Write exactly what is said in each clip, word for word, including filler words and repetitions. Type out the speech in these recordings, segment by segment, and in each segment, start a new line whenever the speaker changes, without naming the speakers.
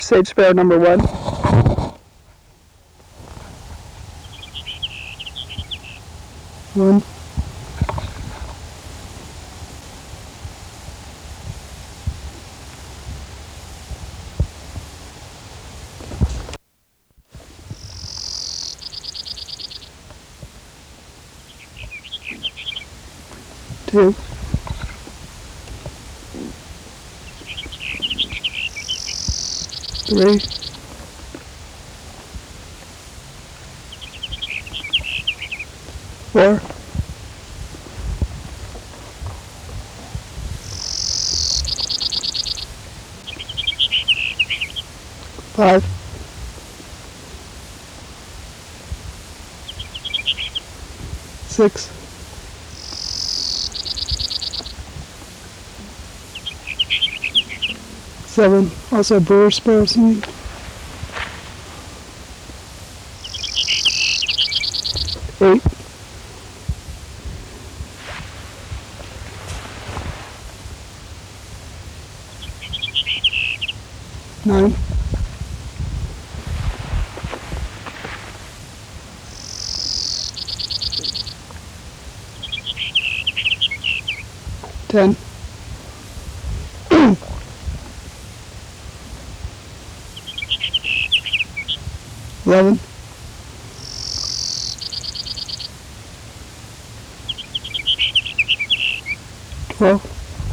Sage Sparrow number one. One. Two. Three. Four. Five. Six. Seven. Also brewer sparrow singing. Eight. Nine. Ten. Eleven. Twelve.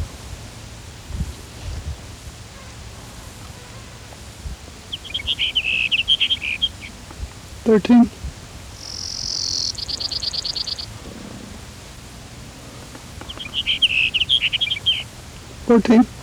Thirteen. Fourteen.